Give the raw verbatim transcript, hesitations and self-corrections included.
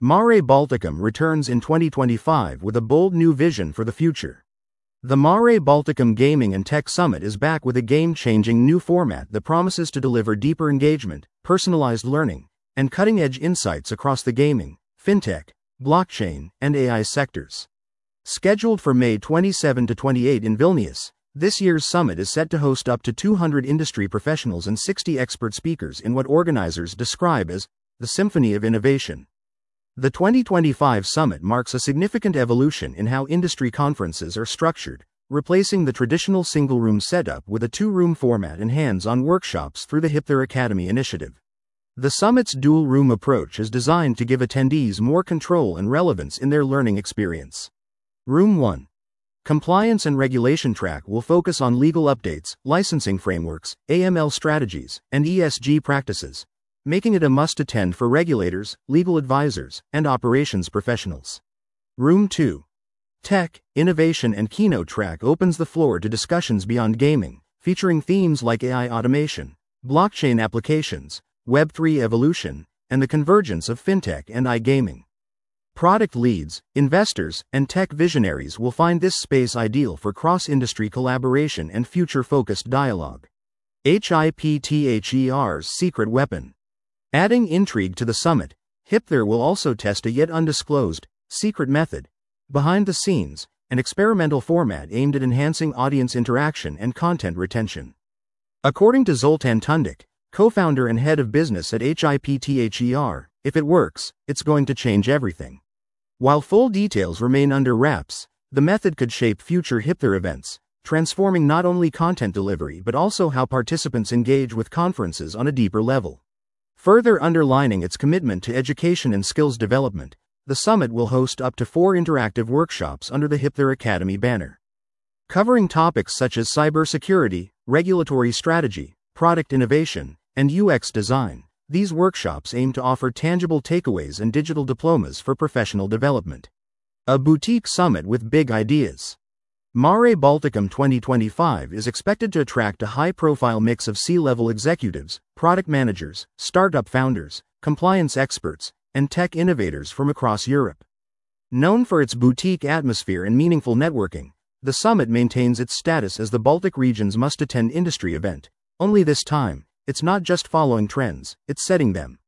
Mare Balticum returns in twenty twenty-five with a bold new vision for the future. The Mare Balticum Gaming and Tech Summit is back with a game-changing new format that promises to deliver deeper engagement, personalized learning, and cutting-edge insights across the gaming, fintech, blockchain, and A I sectors. Scheduled for May twenty-seventh to twenty-eighth in Vilnius, this year's summit is set to host up to two hundred industry professionals and sixty expert speakers in what organizers describe as the Symphony of Innovation. The twenty twenty-five summit marks a significant evolution in how industry conferences are structured, replacing the traditional single-room setup with a two-room format and hands-on workshops through the Hipther Academy initiative. The summit's dual-room approach is designed to give attendees more control and relevance in their learning experience. Room one. Compliance and Regulation track will focus on legal updates, licensing frameworks, A M L strategies, and E S G practices, making it a must-attend for regulators, legal advisors, and operations professionals. Room two. Tech, Innovation and Keynote track opens the floor to discussions beyond gaming, featuring themes like A I automation, blockchain applications, Web three evolution, and the convergence of fintech and iGaming. Product leads, investors, and tech visionaries will find this space ideal for cross-industry collaboration and future-focused dialogue. HIPTHER's secret weapon. Adding intrigue to the summit, Hipther will also test a yet undisclosed, secret method, behind the scenes, an experimental format aimed at enhancing audience interaction and content retention. According to Zoltan Tundik, co-founder and head of business at HIPTHER, if it works, it's going to change everything. While full details remain under wraps, the method could shape future Hipther events, transforming not only content delivery but also how participants engage with conferences on a deeper level. Further underlining its commitment to education and skills development, the summit will host up to four interactive workshops under the Hipther Academy banner. Covering topics such as cybersecurity, regulatory strategy, product innovation, and U X design, these workshops aim to offer tangible takeaways and digital diplomas for professional development. A boutique summit with big ideas. Mare Balticum twenty twenty-five is expected to attract a high-profile mix of C-level executives, product managers, startup founders, compliance experts, and tech innovators from across Europe. Known for its boutique atmosphere and meaningful networking, the summit maintains its status as the Baltic region's must-attend industry event. Only this time, it's not just following trends, it's setting them.